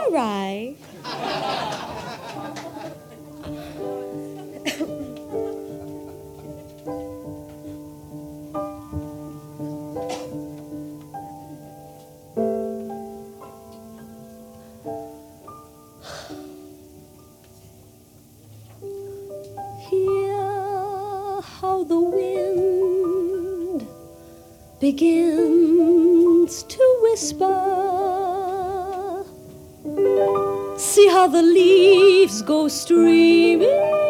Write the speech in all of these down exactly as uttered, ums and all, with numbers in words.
all right. Hear how the wind begins to whisper. See how the leaves go streaming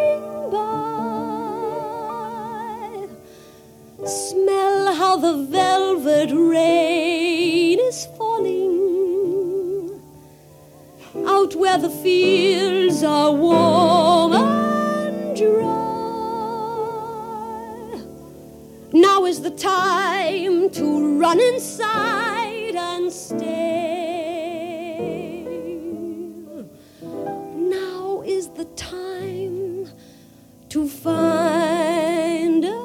by. Smell how the velvet rain is falling out where the fields are warm and dry. Now is the time to run inside and stay. Now is the time to find a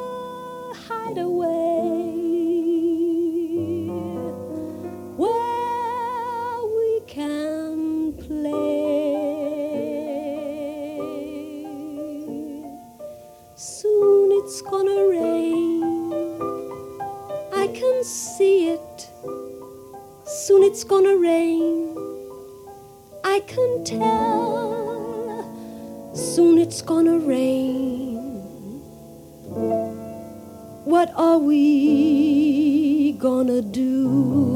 hideaway where we can play. Soon it's gonna rain, I can see it. Soon it's gonna rain, I can tell. Soon it's gonna rain. What are we gonna do?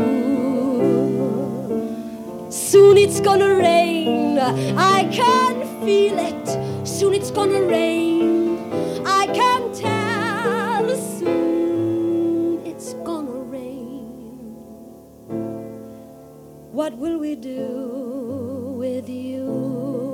Soon it's gonna rain, I can feel it. Soon it's gonna rain, I can tell. Soon it's gonna rain. What will we do with you?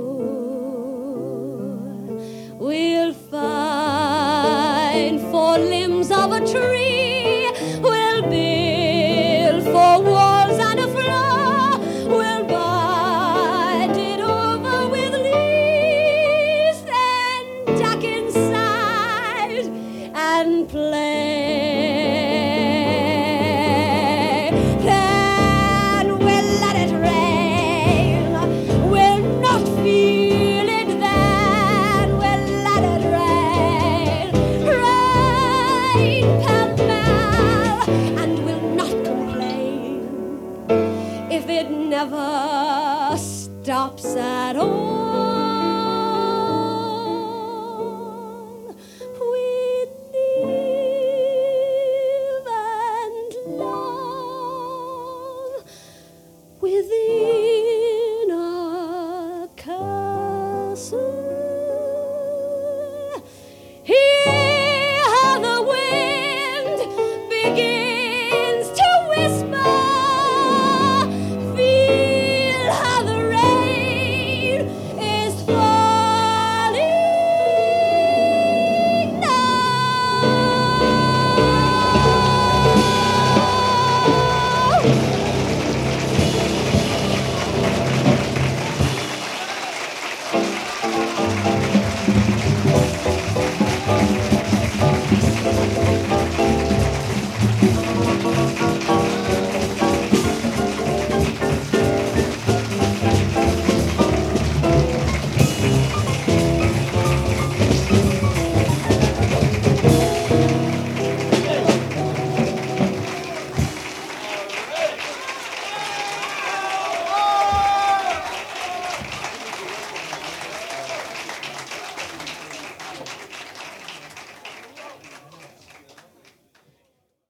We'll find four limbs of a tree. We'll build four walls and a floor. We'll bind it over with leaves and duck inside and play. Then we'll let it rain. We'll not feel it then. We'll let it rain. Rain pell-mell, and we'll not complain if it never stops at all. We live and love with the